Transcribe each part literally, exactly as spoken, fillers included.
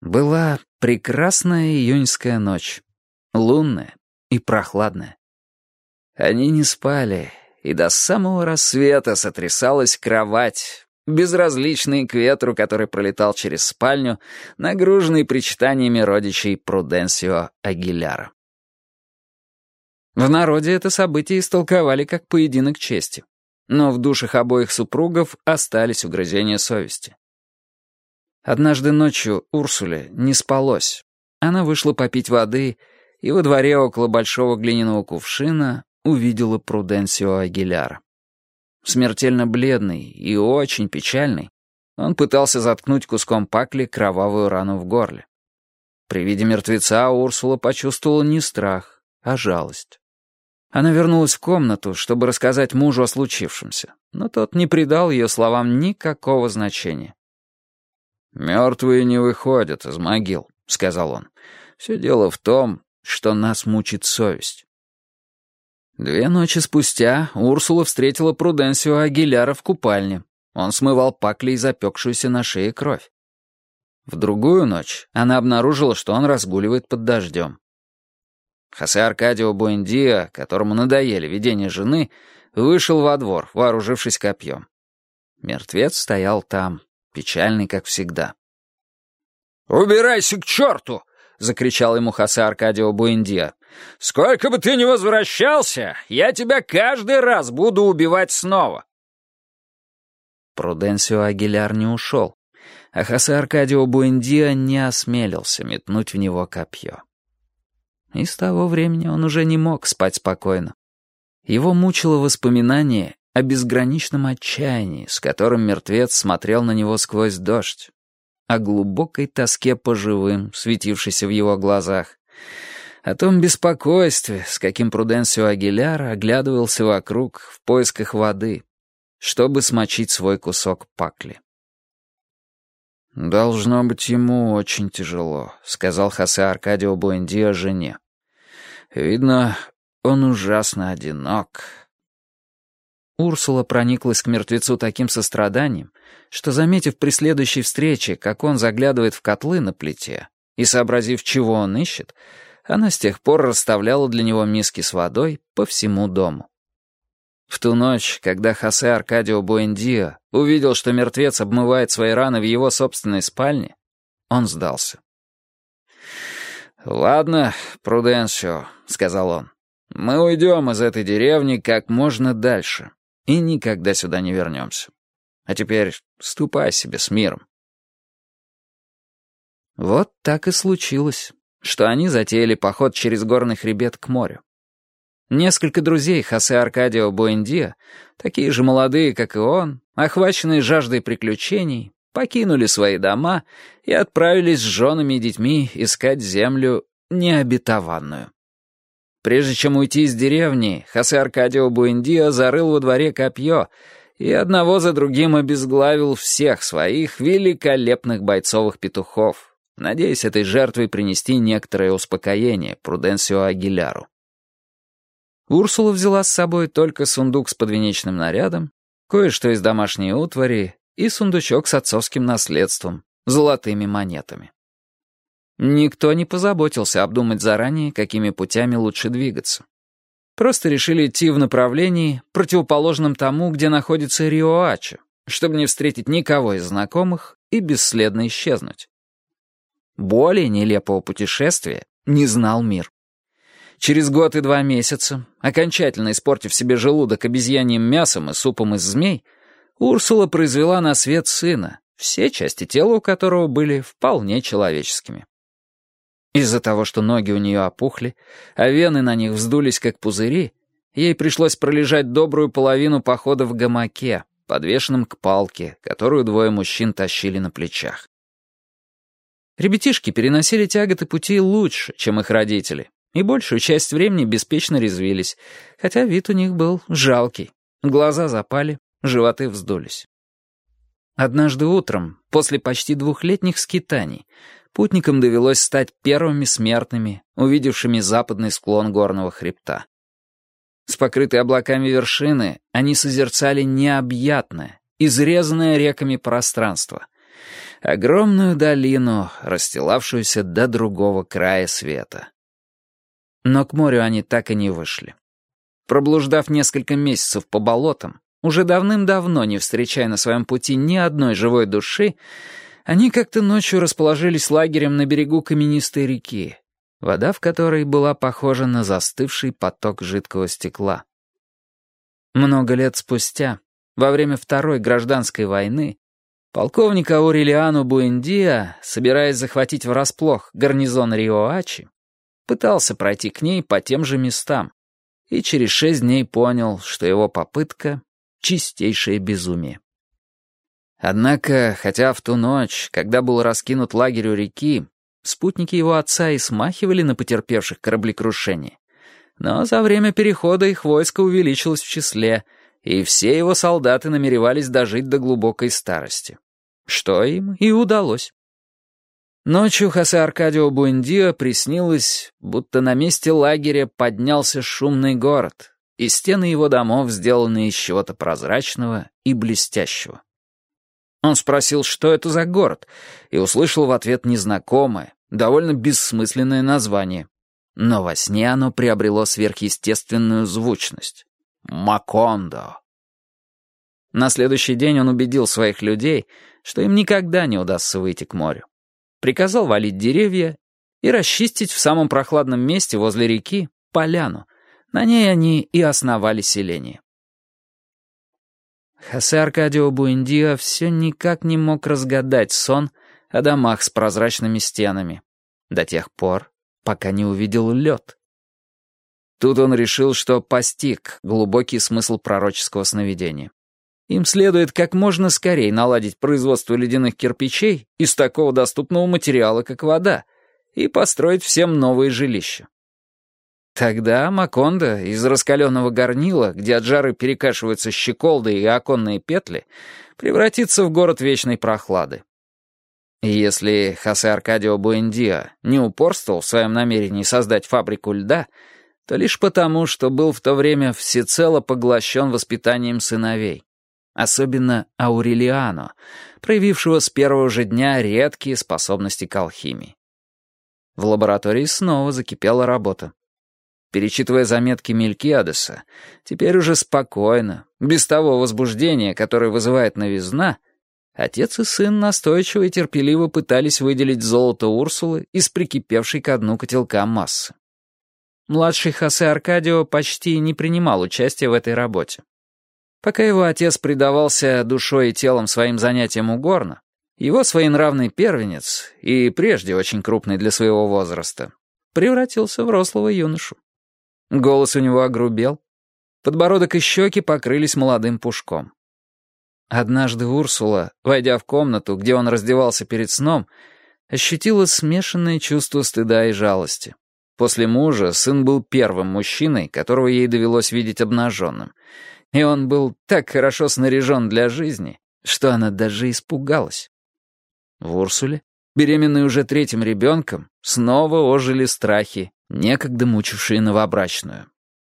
Была прекрасная июньская ночь, лунная и прохладная. Они не спали, и до самого рассвета сотрясалась кровать, безразличный к ветру, который пролетал через спальню, нагруженный причитаниями родичей Пруденсио Агиляра. В народе это событие истолковали как поединок чести, но в душах обоих супругов остались угрызения совести. Однажды ночью Урсуле не спалось. Она вышла попить воды и во дворе около большого глиняного кувшина увидела Пруденсио Агиляра. Смертельно бледный и очень печальный, он пытался заткнуть куском пакли кровавую рану в горле. При виде мертвеца Урсула почувствовала не страх, а жалость. Она вернулась в комнату, чтобы рассказать мужу о случившемся, но тот не придал ее словам никакого значения. «Мертвые не выходят из могил», — сказал он. «Все дело в том, что нас мучит совесть». Две ночи спустя Урсула встретила Пруденсио Агиляра в купальне. Он смывал паклей запекшуюся на шее кровь. В другую ночь она обнаружила, что он разгуливает под дождем. Хосе Аркадио Буэндиа, которому надоели видения жены, вышел во двор, вооружившись копьем. Мертвец стоял там, печальный, как всегда. «Убирайся к черту!» — закричал ему Хосе Аркадио Буэндиа. «Сколько бы ты ни возвращался, я тебя каждый раз буду убивать снова!» Пруденсио Агиляр не ушел, а Хосе Аркадио Буэндиа не осмелился метнуть в него копье. И с того времени он уже не мог спать спокойно. Его мучило воспоминание о безграничном отчаянии, с которым мертвец смотрел на него сквозь дождь, о глубокой тоске по живым, светившейся в его глазах, о том беспокойстве, с каким Пруденсио Агиляр оглядывался вокруг в поисках воды, чтобы смочить свой кусок пакли. «Должно быть ему очень тяжело», — сказал Хосе Аркадио Буэндиа жене. «Видно, он ужасно одинок». Урсула прониклась к мертвецу таким состраданием, что, заметив при следующей встрече, как он заглядывает в котлы на плите, и сообразив, чего он ищет, она с тех пор расставляла для него миски с водой по всему дому. В ту ночь, когда Хосе Аркадио Буэндиа увидел, что мертвец обмывает свои раны в его собственной спальне, он сдался. «Ладно, Пруденсио», — сказал он, — «мы уйдем из этой деревни как можно дальше и никогда сюда не вернемся. А теперь ступай себе с миром». Вот так и случилось, что они затеяли поход через горный хребет к морю. Несколько друзей Хосе Аркадио Буэндиа, такие же молодые, как и он, охваченные жаждой приключений, покинули свои дома и отправились с женами и детьми искать землю необетованную. Прежде чем уйти из деревни, Хосе Аркадио Буэндиа зарыл во дворе копье и одного за другим обезглавил всех своих великолепных бойцовых петухов, надеясь этой жертвой принести некоторое успокоение Пруденсио Агиляру. Урсула взяла с собой только сундук с подвенечным нарядом, кое-что из домашней утвари и сундучок с отцовским наследством, золотыми монетами. Никто не позаботился обдумать заранее, какими путями лучше двигаться. Просто решили идти в направлении, противоположном тому, где находится Риоачо, чтобы не встретить никого из знакомых и бесследно исчезнуть. Более нелепого путешествия не знал мир. Через год и два месяца, окончательно испортив себе желудок обезьяньим мясом и супом из змей, Урсула произвела на свет сына, все части тела у которого были вполне человеческими. Из-за того, что ноги у нее опухли, а вены на них вздулись как пузыри, ей пришлось пролежать добрую половину похода в гамаке, подвешенном к палке, которую двое мужчин тащили на плечах. Ребятишки переносили тяготы пути лучше, чем их родители, и большую часть времени беспечно резвились, хотя вид у них был жалкий. Глаза запали, животы вздулись. Однажды утром, после почти двухлетних скитаний, путникам довелось стать первыми смертными, увидевшими западный склон горного хребта. С покрытой облаками вершины они созерцали необъятное, изрезанное реками пространство. огромную долину, расстилавшуюся до другого края света. Но к морю они так и не вышли. Проблуждав несколько месяцев по болотам, уже давным-давно не встречая на своем пути ни одной живой души, они как-то ночью расположились лагерем на берегу каменистой реки, вода в которой была похожа на застывший поток жидкого стекла. Много лет спустя, во время Второй гражданской войны, полковник Аурелиано Буэндиа, собираясь захватить врасплох гарнизон Риоачи, пытался пройти к ней по тем же местам и через шесть дней понял, что его попытка — чистейшее безумие. Однако, хотя в ту ночь, когда был раскинут лагерь у реки, спутники его отца и смахивали на потерпевших кораблекрушение, но за время перехода их войско увеличилось в числе, и все его солдаты намеревались дожить до глубокой старости, что им и удалось. Ночью Хосе Аркадио Буэндиа приснилось, будто на месте лагеря поднялся шумный город, и стены его домов сделаны из чего-то прозрачного и блестящего. Он спросил, что это за город, и услышал в ответ незнакомое, довольно бессмысленное название. Но во сне оно приобрело сверхъестественную звучность. Макондо. На следующий день он убедил своих людей, что им никогда не удастся выйти к морю. Приказал валить деревья и расчистить в самом прохладном месте возле реки поляну. На ней они и основали селение. Хосе Аркадио Буэндиа все никак не мог разгадать сон о домах с прозрачными стенами, до тех пор, пока не увидел лед. Тут он решил, что постиг глубокий смысл пророческого сновидения. Им следует как можно скорее наладить производство ледяных кирпичей из такого доступного материала, как вода, и построить всем новые жилища. Тогда Макондо из раскаленного горнила, где от жары перекашиваются щеколды и оконные петли, превратится в город вечной прохлады. И если Хосе Аркадио Буэндиа не упорствовал в своем намерении создать фабрику льда, то лишь потому, что был в то время всецело поглощен воспитанием сыновей, особенно Аурелиано, проявившего с первого же дня редкие способности к алхимии. В лаборатории снова закипела работа. Перечитывая заметки Мелькиадеса, теперь уже спокойно, без того возбуждения, которое вызывает новизна, отец и сын настойчиво и терпеливо пытались выделить золото Урсулы из прикипевшей ко дну котелка массы. Младший Хосе Аркадио почти не принимал участия в этой работе. Пока его отец предавался душой и телом своим занятиям у горна, его своенравный первенец, и прежде очень крупный для своего возраста, превратился в рослого юношу. Голос у него огрубел, подбородок и щеки покрылись молодым пушком. Однажды Урсула, войдя в комнату, где он раздевался перед сном, ощутила смешанное чувство стыда и жалости. После мужа сын был первым мужчиной, которого ей довелось видеть обнаженным, и он был так хорошо снаряжен для жизни, что она даже испугалась. В Урсуле, беременной уже третьим ребенком, снова ожили страхи, некогда мучившие новобрачную.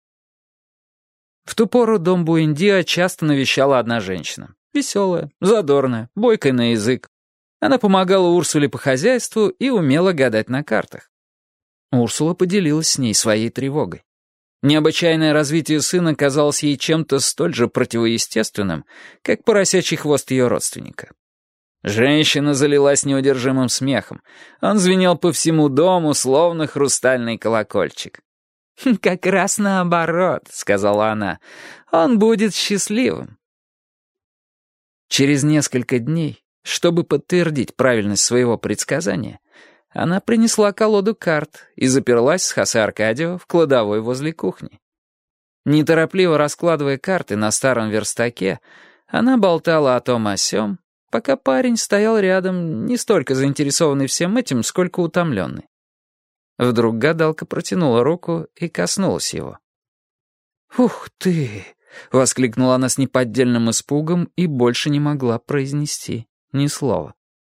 В ту пору дом Буэндиа часто навещала одна женщина. Веселая, задорная, бойкая на язык. Она помогала Урсуле по хозяйству и умела гадать на картах. Урсула поделилась с ней своей тревогой. Необычайное развитие сына казалось ей чем-то столь же противоестественным, как поросячий хвост ее родственника. Женщина залилась неудержимым смехом. Он звенел по всему дому, словно хрустальный колокольчик. «Как раз наоборот», — сказала она, — «он будет счастливым». Через несколько дней, чтобы подтвердить правильность своего предсказания, она принесла колоду карт и заперлась с Хосе Аркадио в кладовой возле кухни. Неторопливо раскладывая карты на старом верстаке, она болтала о том о сём, пока парень стоял рядом, не столько заинтересованный всем этим, сколько утомленный. Вдруг гадалка протянула руку и коснулась его. «Ух ты!» — воскликнула она с неподдельным испугом и больше не могла произнести ни слова.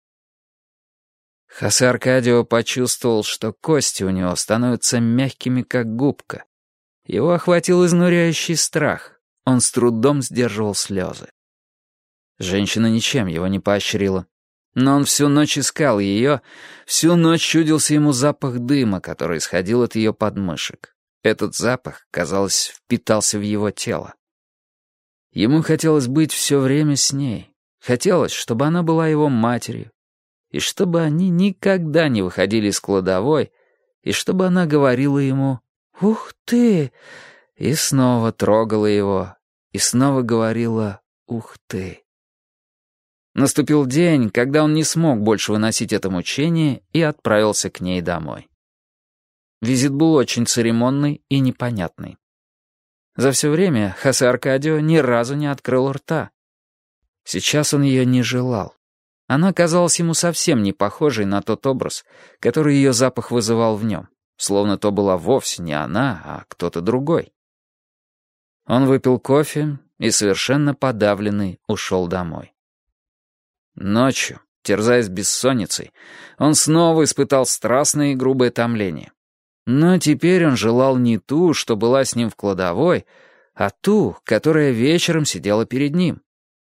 Хосе Аркадио почувствовал, что кости у него становятся мягкими, как губка. Его охватил изнуряющий страх. Он с трудом сдерживал слезы. Женщина ничем его не поощрила. Но он всю ночь искал ее, всю ночь чудился ему запах дыма, который исходил от ее подмышек. Этот запах, казалось, впитался в его тело. Ему хотелось быть все время с ней. Хотелось, чтобы она была его матерью, и чтобы они никогда не выходили из кладовой, и чтобы она говорила ему «Ух ты!» и снова трогала его, и снова говорила «Ух ты!». Наступил день, когда он не смог больше выносить это мучение и отправился к ней домой. Визит был очень церемонный и непонятный. За все время Хосе Аркадио ни разу не открыл рта. Сейчас он ее не желал. Она казалась ему совсем не похожей на тот образ, который ее запах вызывал в нем, словно то была вовсе не она, а кто-то другой. Он выпил кофе и, совершенно подавленный, ушел домой. Ночью, терзаясь бессонницей, он снова испытал страстное и грубое томление. Но теперь он желал не ту, что была с ним в кладовой, а ту, которая вечером сидела перед ним.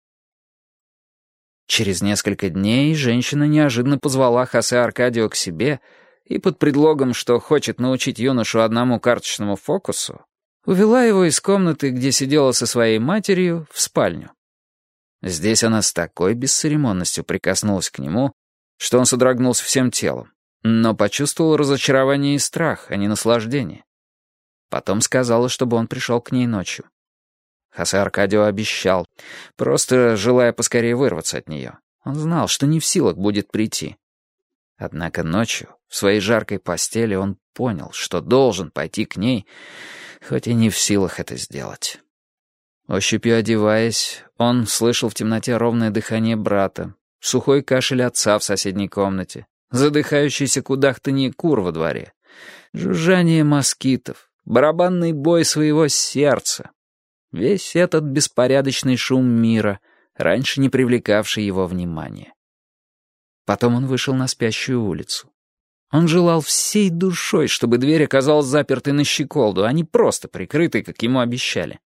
Через несколько дней женщина неожиданно позвала Хосе Аркадио к себе и под предлогом, что хочет научить юношу одному карточному фокусу, увела его из комнаты, где сидела со своей матерью, в спальню. Здесь она с такой бесцеремонностью прикоснулась к нему, что он содрогнулся всем телом, но почувствовал разочарование и страх, а не наслаждение. Потом сказала, чтобы он пришел к ней ночью. Хосе Аркадио обещал, просто желая поскорее вырваться от нее. Он знал, что не в силах будет прийти. Однако ночью, в своей жаркой постели, он понял, что должен пойти к ней, хоть и не в силах это сделать. Ощупью одеваясь, он слышал в темноте ровное дыхание брата, сухой кашель отца в соседней комнате, задыхающийся кудахтанье кур во дворе, жужжание москитов, барабанный бой своего сердца. Весь этот беспорядочный шум мира, раньше не привлекавший его внимания. Потом он вышел на спящую улицу. Он желал всей душой, чтобы дверь оказалась запертой на щеколду, а не просто прикрытой, как ему обещали.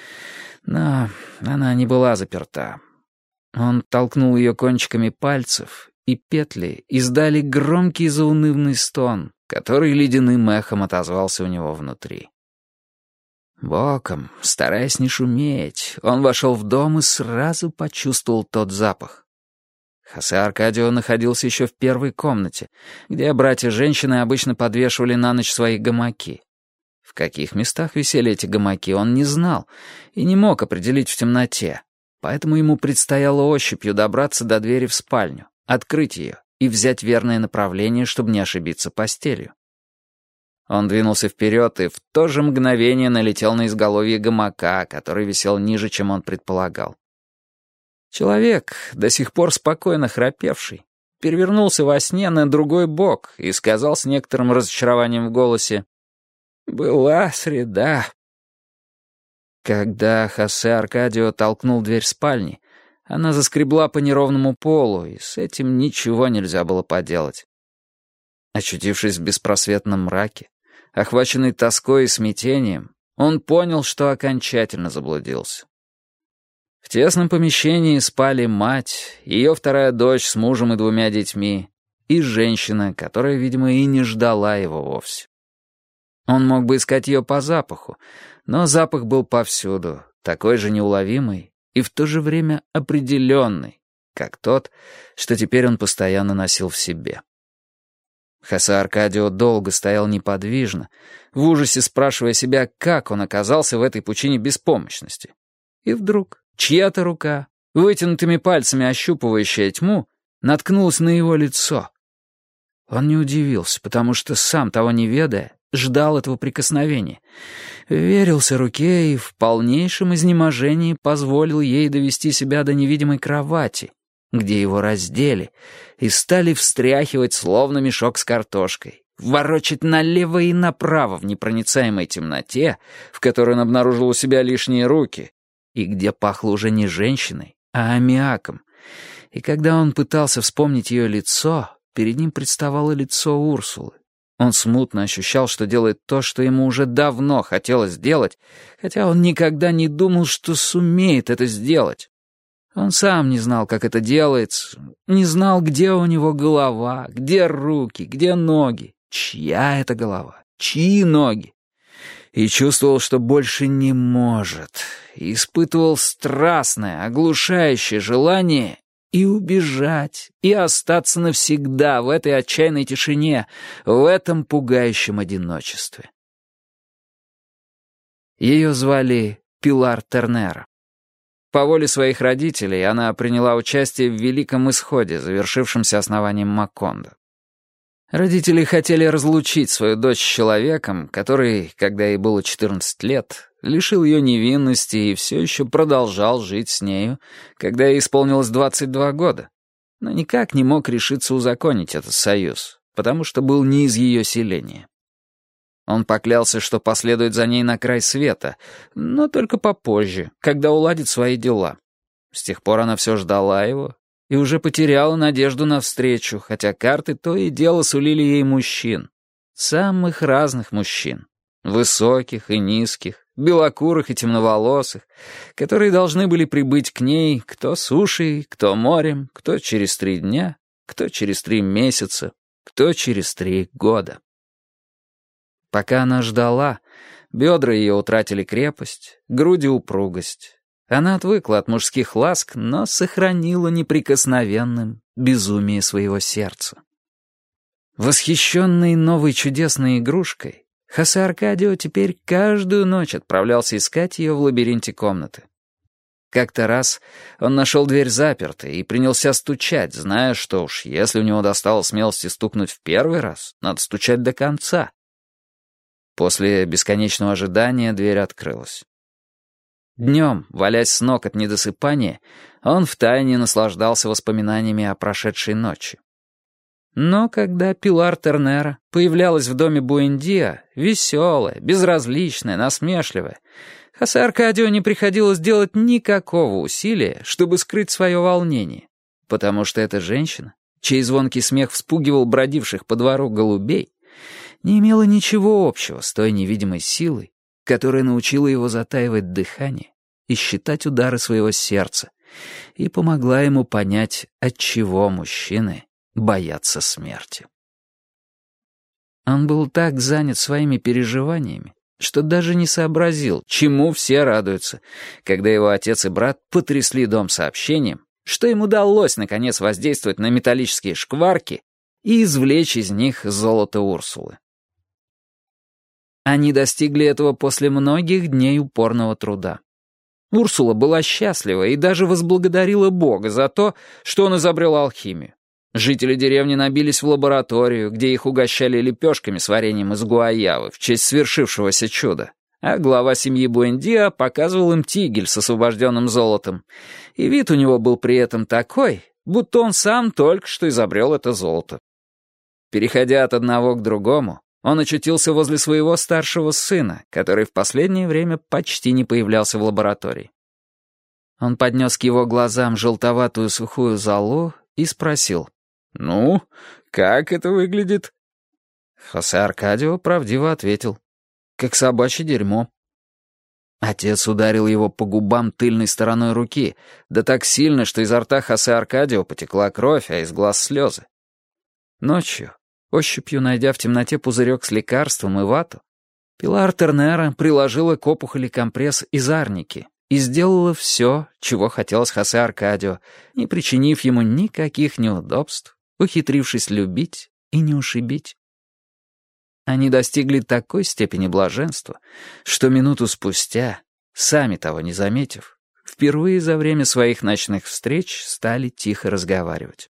Но она не была заперта. Он толкнул ее кончиками пальцев, и петли издали громкий заунывный стон, который ледяным эхом отозвался у него внутри. Боком, стараясь не шуметь, он вошел в дом и сразу почувствовал тот запах. Хосе Аркадио находился еще в первой комнате, где братья-женщины обычно подвешивали на ночь свои гамаки. В каких местах висели эти гамаки, он не знал и не мог определить в темноте, поэтому ему предстояло ощупью добраться до двери в спальню, открыть ее и взять верное направление, чтобы не ошибиться постелью. Он двинулся вперед и в то же мгновение налетел на изголовье гамака, который висел ниже, чем он предполагал. Человек, до сих пор спокойно храпевший, перевернулся во сне на другой бок и сказал с некоторым разочарованием в голосе: «Была среда». Когда Хосе Аркадио толкнул дверь спальни, она заскребла по неровному полу, и с этим ничего нельзя было поделать. Очутившись в беспросветном мраке, охваченный тоской и смятением, он понял, что окончательно заблудился. В тесном помещении спали мать, ее вторая дочь с мужем и двумя детьми, и женщина, которая, видимо, и не ждала его вовсе. Он мог бы искать ее по запаху, но запах был повсюду, такой же неуловимый и в то же время определенный, как тот, что теперь он постоянно носил в себе. Хосе Аркадио долго стоял неподвижно, в ужасе спрашивая себя, как он оказался в этой пучине беспомощности. И вдруг чья-то рука, вытянутыми пальцами ощупывающая тьму, наткнулась на его лицо. Он не удивился, потому что, сам того не ведая, ждал этого прикосновения. Верился руке и в полнейшем изнеможении позволил ей довести себя до невидимой кровати, где его раздели и стали встряхивать, словно мешок с картошкой, ворочать налево и направо в непроницаемой темноте, в которой он обнаружил у себя лишние руки, и где пахло уже не женщиной, а аммиаком. И когда он пытался вспомнить ее лицо, перед ним представало лицо Урсулы. Он смутно ощущал, что делает то, что ему уже давно хотелось сделать, хотя он никогда не думал, что сумеет это сделать. Он сам не знал, как это делается, не знал, где у него голова, где руки, где ноги, чья это голова, чьи ноги. И чувствовал, что больше не может, и испытывал страстное, оглушающее желание и убежать, и остаться навсегда в этой отчаянной тишине, в этом пугающем одиночестве. Ее звали Пилар Тернера. По воле своих родителей она приняла участие в Великом Исходе, завершившемся основанием Макондо. Родители хотели разлучить свою дочь с человеком, который, когда ей было четырнадцать лет, лишил ее невинности и все еще продолжал жить с нею, когда ей исполнилось двадцать два года, но никак не мог решиться узаконить этот союз, потому что был не из ее селения. Он поклялся, что последует за ней на край света, но только попозже, когда уладит свои дела. С тех пор она все ждала его и уже потеряла надежду на встречу, хотя карты то и дело сулили ей мужчин. Самых разных мужчин. Высоких и низких, белокурых и темноволосых, которые должны были прибыть к ней кто сушей, кто морем, кто через три дня, кто через три месяца, кто через три года. Пока она ждала, бедра ее утратили крепость, груди упругость. Она отвыкла от мужских ласк, но сохранила неприкосновенным безумие своего сердца. Восхищенный новой чудесной игрушкой, Хосе Аркадио теперь каждую ночь отправлялся искать ее в лабиринте комнаты. Как-то раз он нашел дверь запертой и принялся стучать, зная, что уж если у него достало смелости стукнуть в первый раз, надо стучать до конца. После бесконечного ожидания дверь открылась. Днем, валясь с ног от недосыпания, он втайне наслаждался воспоминаниями о прошедшей ночи. Но когда Пилар Тернера появлялась в доме Буэндиа, веселая, безразличная, насмешливая, Хосе Аркадио не приходилось делать никакого усилия, чтобы скрыть свое волнение, потому что эта женщина, чей звонкий смех вспугивал бродивших по двору голубей, не имела ничего общего с той невидимой силой, которая научила его затаивать дыхание и считать удары своего сердца, и помогла ему понять, отчего мужчины боятся смерти. Он был так занят своими переживаниями, что даже не сообразил, чему все радуются, когда его отец и брат потрясли дом сообщением, что им удалось наконец воздействовать на металлические шкварки и извлечь из них золото Урсулы. Они достигли этого после многих дней упорного труда. Урсула была счастлива и даже возблагодарила Бога за то, что он изобрел алхимию. Жители деревни набились в лабораторию, где их угощали лепешками с вареньем из гуайавы в честь свершившегося чуда, а глава семьи Буэндиа показывал им тигель с освобожденным золотом, и вид у него был при этом такой, будто он сам только что изобрел это золото. Переходя от одного к другому, он очутился возле своего старшего сына, который в последнее время почти не появлялся в лаборатории. Он поднес к его глазам желтоватую сухую золу и спросил: «Ну, как это выглядит?» Хосе Аркадио правдиво ответил: «Как собачье дерьмо». Отец ударил его по губам тыльной стороной руки, да так сильно, что изо рта Хосе Аркадио потекла кровь, а из глаз слезы. Ночью, ощупью найдя в темноте пузырек с лекарством и вату, Пилар Тернера приложила к опухоли компресс из арники и сделала все, чего хотелось Хосе Аркадио, не причинив ему никаких неудобств, ухитрившись любить и не ушибить. Они достигли такой степени блаженства, что минуту спустя, сами того не заметив, впервые за время своих ночных встреч стали тихо разговаривать.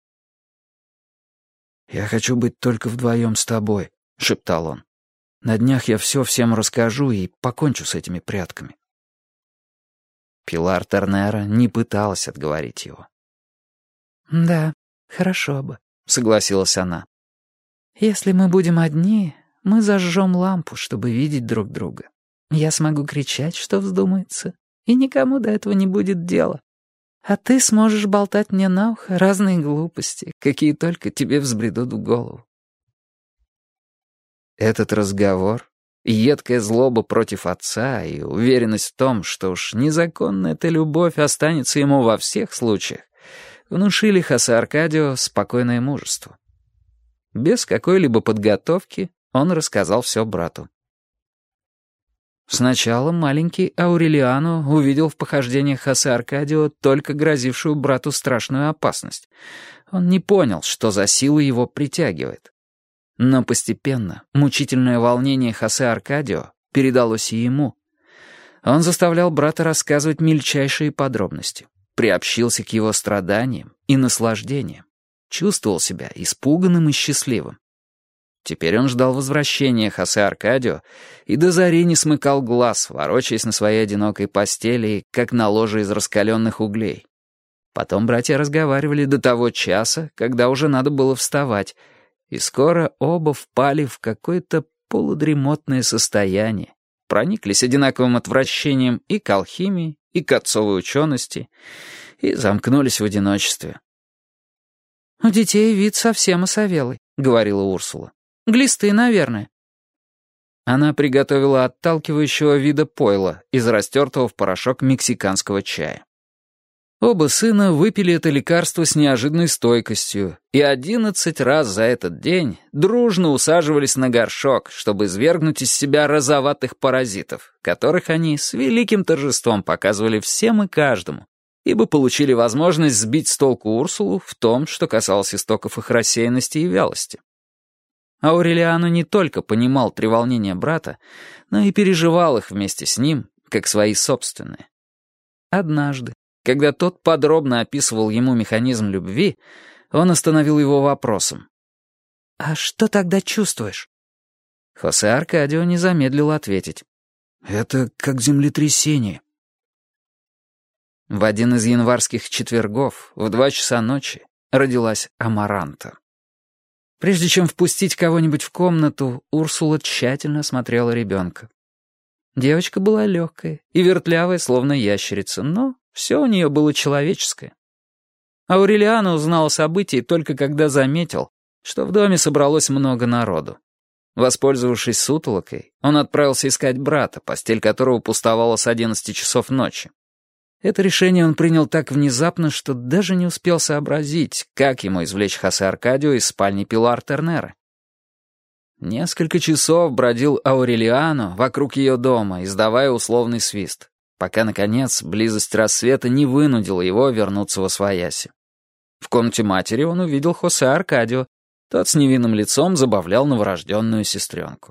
«Я хочу быть только вдвоем с тобой», — шептал он. «На днях я все всем расскажу и покончу с этими прятками». Пилар Тернера не пыталась отговорить его. «Да, хорошо бы», — согласилась она. «Если мы будем одни, мы зажжем лампу, чтобы видеть друг друга. Я смогу кричать, что вздумается, и никому до этого не будет дела. А ты сможешь болтать мне на ухо разные глупости, какие только тебе взбредут в голову». Этот разговор едкая злоба против отца и уверенность в том, что уж незаконная эта любовь останется ему во всех случаях, внушили Хосе Аркадио спокойное мужество. Без какой-либо подготовки он рассказал все брату. Сначала маленький Аурелиано увидел в похождениях Хосе Аркадио только грозившую брату страшную опасность. Он не понял, что за сила его притягивает. Но постепенно мучительное волнение Хосе Аркадио передалось и ему. Он заставлял брата рассказывать мельчайшие подробности, приобщился к его страданиям и наслаждениям, чувствовал себя испуганным и счастливым. Теперь он ждал возвращения Хосе Аркадио и до зари не смыкал глаз, ворочаясь на своей одинокой постели, как на ложе из раскаленных углей. Потом братья разговаривали до того часа, когда уже надо было вставать, и скоро оба впали в какое-то полудремотное состояние, прониклись одинаковым отвращением и к алхимии, и к отцовой учености, и замкнулись в одиночестве. «У детей вид совсем осовелый», — говорила Урсула. «Глисты, наверное». Она приготовила отталкивающего вида пойла из растертого в порошок мексиканского чая. Оба сына выпили это лекарство с неожиданной стойкостью и одиннадцать раз за этот день дружно усаживались на горшок, чтобы извергнуть из себя розоватых паразитов, которых они с великим торжеством показывали всем и каждому, ибо получили возможность сбить с толку Урсулу в том, что касалось истоков их рассеянности и вялости. Аурелиано не только понимал треволнения брата, но и переживал их вместе с ним, как свои собственные. Однажды, когда тот подробно описывал ему механизм любви, он остановил его вопросом. «А что тогда чувствуешь?» Хосе Аркадио не замедлил ответить. «Это как землетрясение». В один из январских четвергов, в два часа ночи, родилась Амаранта. Прежде чем впустить кого-нибудь в комнату, Урсула тщательно осмотрела ребенка. Девочка была легкая и вертлявая, словно ящерица, но все у нее было человеческое. Аурелиано узнал о событии только когда заметил, что в доме собралось много народу. Воспользовавшись сутолокой, он отправился искать брата, постель которого пустовала с одиннадцати часов ночи. Это решение он принял так внезапно, что даже не успел сообразить, как ему извлечь Хосе Аркадио из спальни Пилар Тернера. Несколько часов бродил Аурелиано вокруг ее дома, издавая условный свист, пока, наконец, близость рассвета не вынудила его вернуться восвояси. В комнате матери он увидел Хосе Аркадио. Тот с невинным лицом забавлял новорожденную сестренку.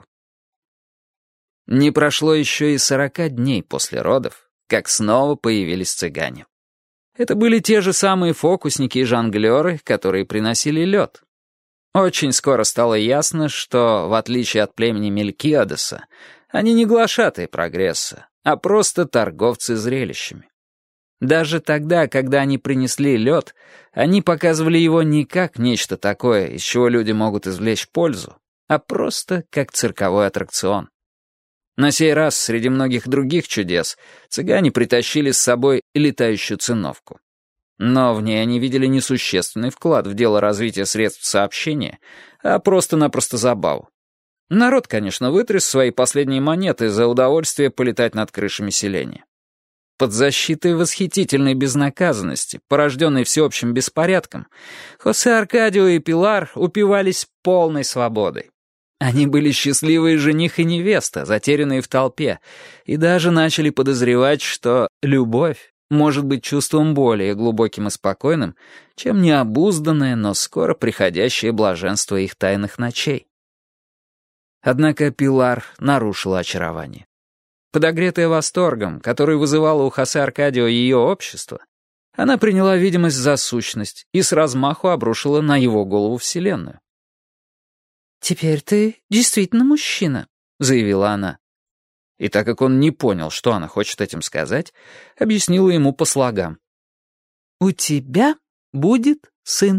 Не прошло еще и сорока дней после родов, как снова появились цыгане. Это были те же самые фокусники и жонглеры, которые приносили лед. Очень скоро стало ясно, что, в отличие от племени Мелькиадеса, они не глашатые прогресса, а просто торговцы зрелищами. Даже тогда, когда они принесли лед, они показывали его не как нечто такое, из чего люди могут извлечь пользу, а просто как цирковой аттракцион. На сей раз, среди многих других чудес, цыгане притащили с собой летающую циновку. Но в ней они видели несущественный вклад в дело развития средств сообщения, а просто-напросто забаву. Народ, конечно, вытряс свои последние монеты за удовольствие полетать над крышами селения. Под защитой восхитительной безнаказанности, порожденной всеобщим беспорядком, Хосе Аркадио и Пилар упивались полной свободой. Они были счастливые жених и невеста, затерянные в толпе, и даже начали подозревать, что любовь может быть чувством более глубоким и спокойным, чем необузданное, но скоро приходящее блаженство их тайных ночей. Однако Пилар нарушила очарование. Подогретая восторгом, который вызывало у Хосе Аркадио ее общество, она приняла видимость за сущность и с размаху обрушила на его голову вселенную. «Теперь ты действительно мужчина», — заявила она. И так как он не понял, что она хочет этим сказать, объяснила ему по слогам. «У тебя будет сын».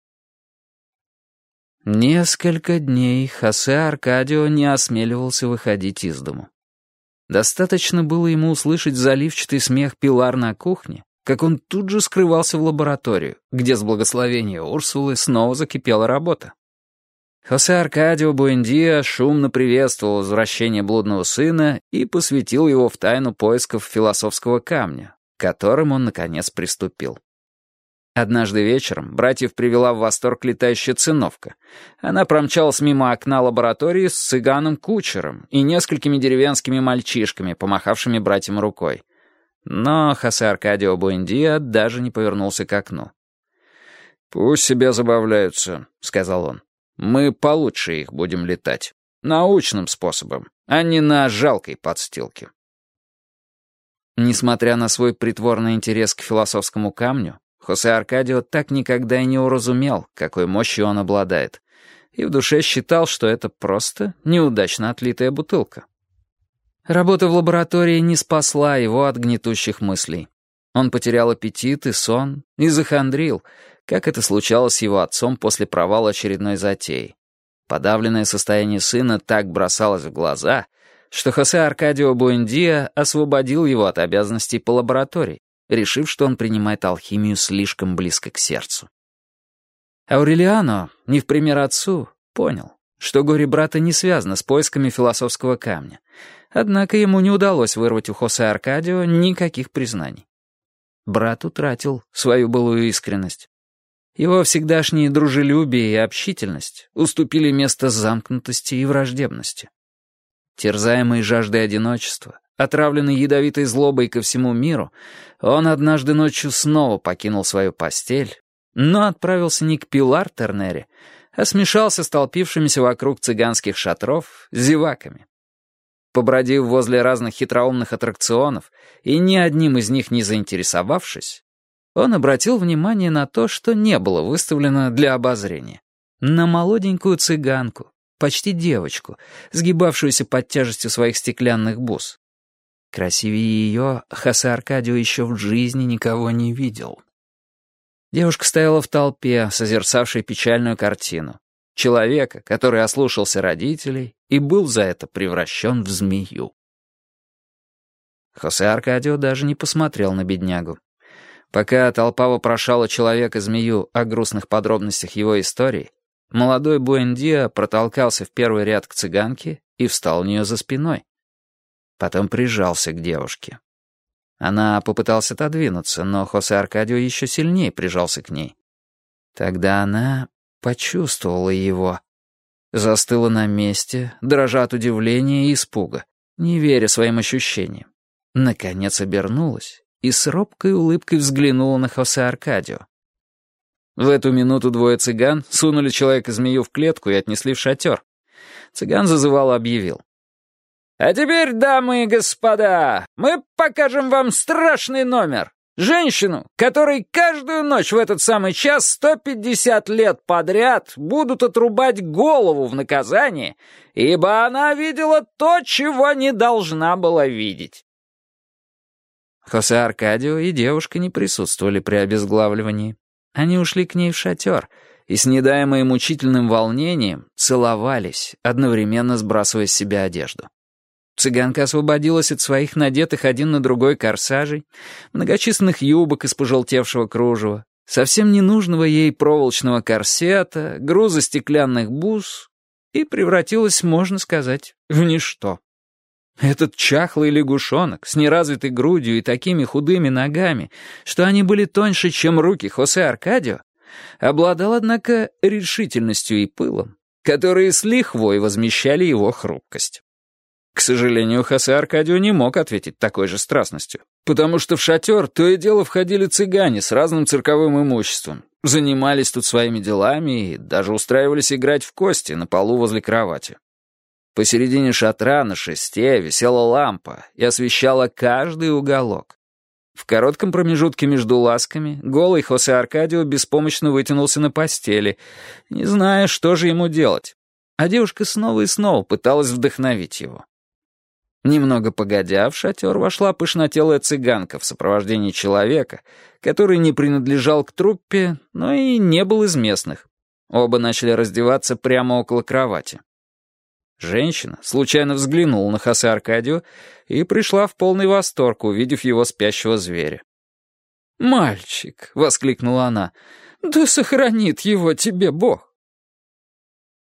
Несколько дней Хосе Аркадио не осмеливался выходить из дому. Достаточно было ему услышать заливчатый смех Пилар на кухне, как он тут же скрывался в лабораторию, где с благословения Урсулы снова закипела работа. Хосе Аркадио Буэндиа шумно приветствовал возвращение блудного сына и посвятил его в тайну поисков философского камня, к которым он, наконец, приступил. Однажды вечером братьев привела в восторг летающая циновка. Она промчалась мимо окна лаборатории с цыганом-кучером и несколькими деревенскими мальчишками, помахавшими братьям рукой. Но Хосе Аркадио Буэндиа даже не повернулся к окну. «Пусть себе забавляются», — сказал он. «Мы получше их будем летать. Научным способом, а не на жалкой подстилке». Несмотря на свой притворный интерес к философскому камню, Хосе Аркадио так никогда и не уразумел, какой мощью он обладает, и в душе считал, что это просто неудачно отлитая бутылка. Работа в лаборатории не спасла его от гнетущих мыслей. Он потерял аппетит и сон, и захандрил, как это случалось с его отцом после провала очередной затеи. Подавленное состояние сына так бросалось в глаза, что Хосе Аркадио Буэндиа освободил его от обязанностей по лаборатории, решив, что он принимает алхимию слишком близко к сердцу. Аурелиано, не в пример отцу, понял, что горе брата не связано с поисками философского камня, однако ему не удалось вырвать у Хосе Аркадио никаких признаний. Брат утратил свою былую искренность. Его всегдашние дружелюбие и общительность уступили место замкнутости и враждебности. Терзаемый жаждой одиночества, отравленный ядовитой злобой ко всему миру, он однажды ночью снова покинул свою постель, но отправился не к Пилар Тернере, а смешался с толпившимися вокруг цыганских шатров зеваками. Побродив возле разных хитроумных аттракционов и ни одним из них не заинтересовавшись, он обратил внимание на то, что не было выставлено для обозрения. На молоденькую цыганку, почти девочку, сгибавшуюся под тяжестью своих стеклянных бус. Красивее ее Хосе Аркадио еще в жизни никого не видел. Девушка стояла в толпе, созерцавшей печальную картину. Человека, который ослушался родителей и был за это превращен в змею. Хосе Аркадио даже не посмотрел на беднягу. Пока толпа вопрошала человека-змею о грустных подробностях его истории, молодой Буэндиа протолкался в первый ряд к цыганке и встал у нее за спиной. Потом прижался к девушке. Она попыталась отодвинуться, но Хосе Аркадио еще сильнее прижался к ней. Тогда она почувствовала его. Застыла на месте, дрожа от удивления и испуга, не веря своим ощущениям. Наконец обернулась и с робкой улыбкой взглянула на Хосе Аркадио. В эту минуту двое цыган сунули человека-змею в клетку и отнесли в шатер. Цыган зазывал и объявил. «А теперь, дамы и господа, мы покажем вам страшный номер. Женщину, которой каждую ночь в этот самый час сто пятьдесят лет подряд будут отрубать голову в наказание, ибо она видела то, чего не должна была видеть». Хосе Аркадио и девушка не присутствовали при обезглавливании. Они ушли к ней в шатер и с недаемым мучительным волнением целовались, одновременно сбрасывая с себя одежду. Цыганка освободилась от своих надетых один на другой корсажей, многочисленных юбок из пожелтевшего кружева, совсем ненужного ей проволочного корсета, груза стеклянных бус и превратилась, можно сказать, в ничто. Этот чахлый лягушонок с неразвитой грудью и такими худыми ногами, что они были тоньше, чем руки Хосе Аркадио, обладал, однако, решительностью и пылом, которые с лихвой возмещали его хрупкость. К сожалению, Хосе Аркадио не мог ответить такой же страстностью, потому что в шатер то и дело входили цыгане с разным цирковым имуществом, занимались тут своими делами и даже устраивались играть в кости на полу возле кровати. Посередине шатра на шесте висела лампа и освещала каждый уголок. В коротком промежутке между ласками голый Хосе Аркадио беспомощно вытянулся на постели, не зная, что же ему делать, а девушка снова и снова пыталась вдохновить его. Немного погодя, в шатер вошла пышнотелая цыганка в сопровождении человека, который не принадлежал к труппе, но и не был из местных. Оба начали раздеваться прямо около кровати. Женщина случайно взглянула на Хосе Аркадио и пришла в полный восторг, увидев его спящего зверя. «Мальчик!» — воскликнула она. «Да сохранит его тебе Бог!»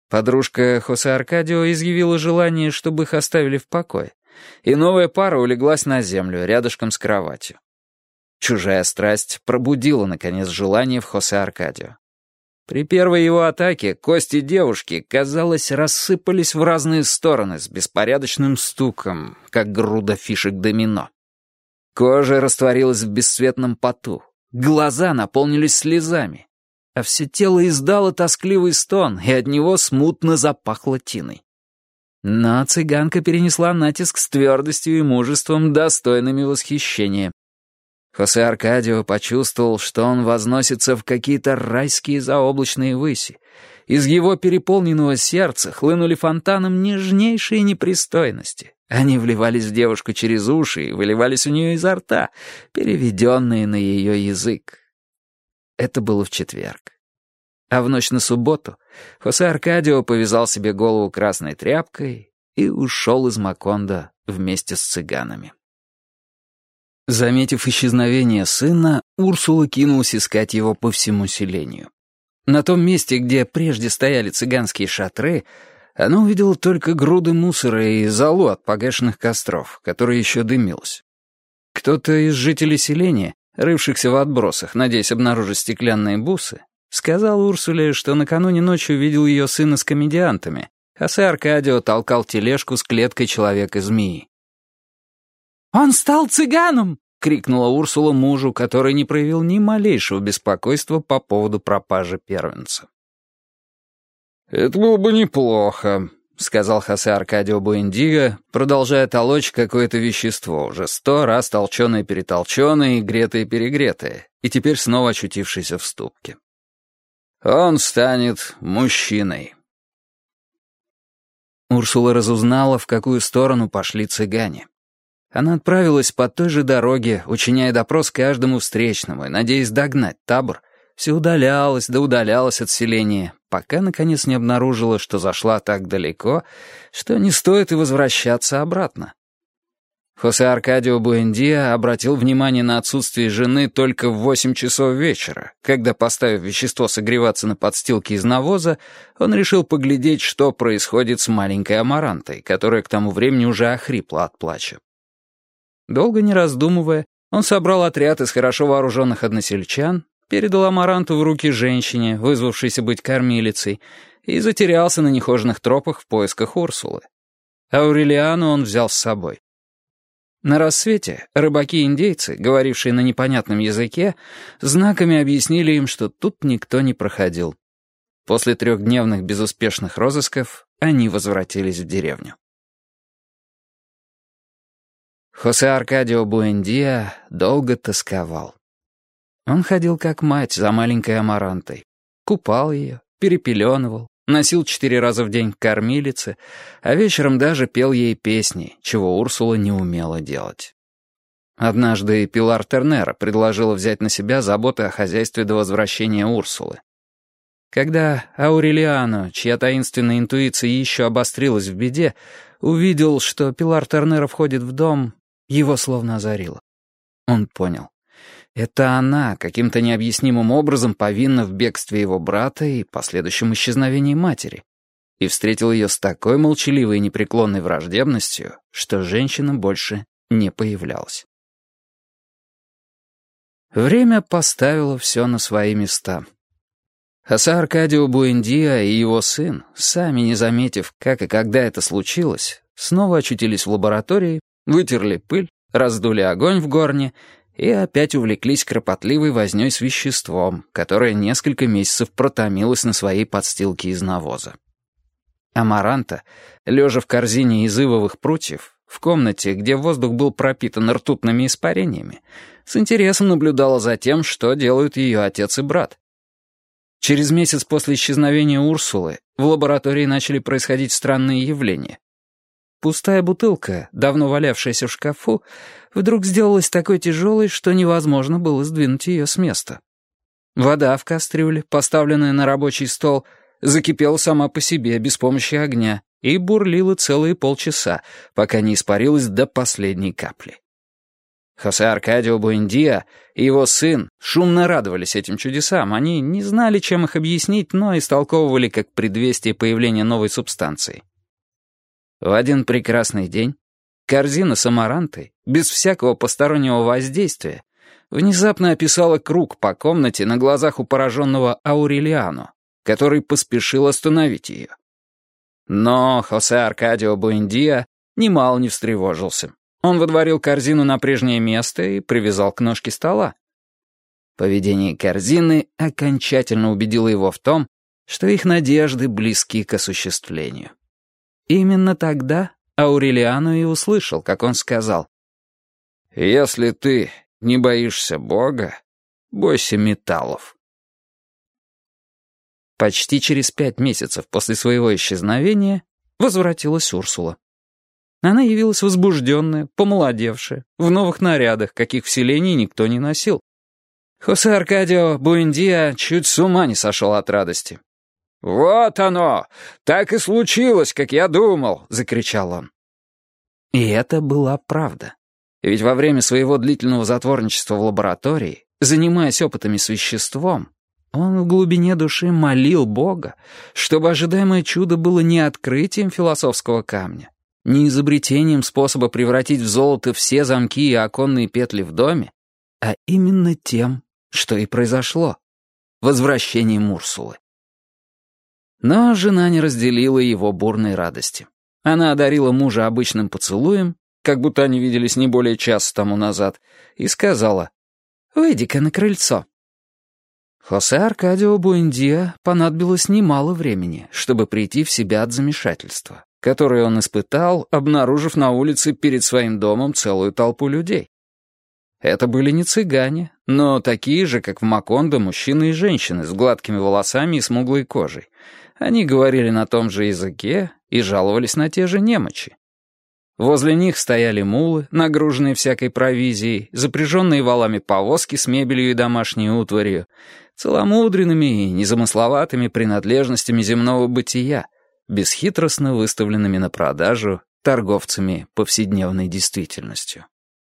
Подружка Хосе Аркадио изъявила желание, чтобы их оставили в покое, и новая пара улеглась на землю рядышком с кроватью. Чужая страсть пробудила, наконец, желание в Хосе Аркадио. При первой его атаке кости девушки, казалось, рассыпались в разные стороны с беспорядочным стуком, как груда фишек домино. Кожа растворилась в бесцветном поту, глаза наполнились слезами, а все тело издало тоскливый стон, и от него смутно запахло тиной. Но цыганка перенесла натиск с твердостью и мужеством, достойными восхищения. Хосе Аркадио почувствовал, что он возносится в какие-то райские заоблачные выси. Из его переполненного сердца хлынули фонтаном нежнейшие непристойности. Они вливались в девушку через уши и выливались у нее изо рта, переведенные на ее язык. Это было в четверг. А в ночь на субботу Хосе Аркадио повязал себе голову красной тряпкой и ушел из Макондо вместе с цыганами. Заметив исчезновение сына, Урсула кинулась искать его по всему селению. На том месте, где прежде стояли цыганские шатры, она увидела только груды мусора и золу от погашенных костров, которая еще дымилась. Кто-то из жителей селения, рывшихся в отбросах, надеясь обнаружить стеклянные бусы, сказал Урсуле, что накануне ночью видел ее сына с комедиантами. Хосе Аркадио толкал тележку с клеткой человека-змеи. «Он стал цыганом!» — крикнула Урсула мужу, который не проявил ни малейшего беспокойства по поводу пропажи первенца. «Это было бы неплохо», — сказал Хосе Аркадио Буэндиго, продолжая толочь какое-то вещество, уже сто раз толченое-перетолченое и гретое-перегретое, и теперь снова очутившееся в ступке. «Он станет мужчиной». Урсула разузнала, в какую сторону пошли цыгане. Она отправилась по той же дороге, учиняя допрос каждому встречному и надеясь догнать табор, все удалялась да удалялась от селения, пока, наконец, не обнаружила, что зашла так далеко, что не стоит и возвращаться обратно. Хосе Аркадио Буэндиа обратил внимание на отсутствие жены только в восемь часов вечера, когда, поставив вещество согреваться на подстилке из навоза, он решил поглядеть, что происходит с маленькой Амарантой, которая к тому времени уже охрипла от плача. Долго не раздумывая, он собрал отряд из хорошо вооруженных односельчан, передал Амаранту в руки женщине, вызвавшейся быть кормилицей, и затерялся на нехоженных тропах в поисках Урсулы. Аурелиану он взял с собой. На рассвете рыбаки-индейцы, говорившие на непонятном языке, знаками объяснили им, что тут никто не проходил. После трехдневных безуспешных розысков они возвратились в деревню. Хосе Аркадио Буэндиа долго тосковал. Он ходил как мать за маленькой Амарантой. Купал ее, перепеленывал, носил четыре раза в день к кормилице, а вечером даже пел ей песни, чего Урсула не умела делать. Однажды Пилар Тернера предложила взять на себя заботы о хозяйстве до возвращения Урсулы. Когда Аурелиано, чья таинственная интуиция еще обострилась в беде, увидел, что Пилар Тернера входит в дом, его словно озарило. Он понял. Это она каким-то необъяснимым образом повинна в бегстве его брата и последующем исчезновении матери. И встретил ее с такой молчаливой и непреклонной враждебностью, что женщина больше не появлялась. Время поставило все на свои места. Хосе Аркадио Буэндиа и его сын, сами не заметив, как и когда это случилось, снова очутились в лаборатории, вытерли пыль, раздули огонь в горне и опять увлеклись кропотливой вознёй с веществом, которое несколько месяцев протомилось на своей подстилке из навоза. Амаранта, лежа в корзине из ивовых прутьев, в комнате, где воздух был пропитан ртутными испарениями, с интересом наблюдала за тем, что делают ее отец и брат. Через месяц после исчезновения Урсулы в лаборатории начали происходить странные явления. Пустая бутылка, давно валявшаяся в шкафу, вдруг сделалась такой тяжелой, что невозможно было сдвинуть ее с места. Вода в кастрюле, поставленная на рабочий стол, закипела сама по себе, без помощи огня, и бурлила целые полчаса, пока не испарилась до последней капли. Хосе Аркадио Буэндиа и его сын шумно радовались этим чудесам. Они не знали, чем их объяснить, но истолковывали как предвестие появления новой субстанции. В один прекрасный день корзина с амарантой, без всякого постороннего воздействия, внезапно описала круг по комнате на глазах у пораженного Аурелиано, который поспешил остановить ее. Но Хосе Аркадио Буэндиа немало не встревожился. Он водворил корзину на прежнее место и привязал к ножке стола. Поведение корзины окончательно убедило его в том, что их надежды близки к осуществлению. Именно тогда Аурелиано и услышал, как он сказал: «Если ты не боишься Бога, бойся металлов». Почти через пять месяцев после своего исчезновения возвратилась Урсула. Она явилась возбужденная, помолодевшая, в новых нарядах, каких в селении никто не носил. Хосе Аркадио Буэндиа чуть с ума не сошел от радости. «Вот оно! Так и случилось, как я думал!» — закричал он. И это была правда. Ведь во время своего длительного затворничества в лаборатории, занимаясь опытами с веществом, он в глубине души молил Бога, чтобы ожидаемое чудо было не открытием философского камня, не изобретением способа превратить в золото все замки и оконные петли в доме, а именно тем, что и произошло — возвращением Урсулы. Но жена не разделила его бурной радости. Она одарила мужа обычным поцелуем, как будто они виделись не более часа тому назад, и сказала: «Выйди-ка на крыльцо». Хосе Аркадио Буэндиа понадобилось немало времени, чтобы прийти в себя от замешательства, которое он испытал, обнаружив на улице перед своим домом целую толпу людей. Это были не цыгане, но такие же, как в Макондо, мужчины и женщины с гладкими волосами и смуглой кожей. Они говорили на том же языке и жаловались на те же немочи. Возле них стояли мулы, нагруженные всякой провизией, запряженные валами повозки с мебелью и домашней утварью, целомудренными и незамысловатыми принадлежностями земного бытия, бесхитростно выставленными на продажу торговцами повседневной действительностью.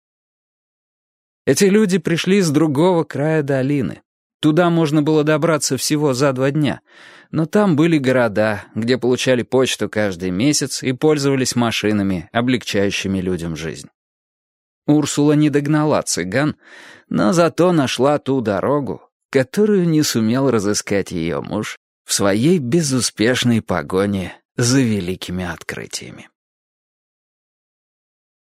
Эти люди пришли с другого края долины. Туда можно было добраться всего за два дня, но там были города, где получали почту каждый месяц и пользовались машинами, облегчающими людям жизнь. Урсула не догнала цыган, но зато нашла ту дорогу, которую не сумел разыскать ее муж в своей безуспешной погоне за великими открытиями.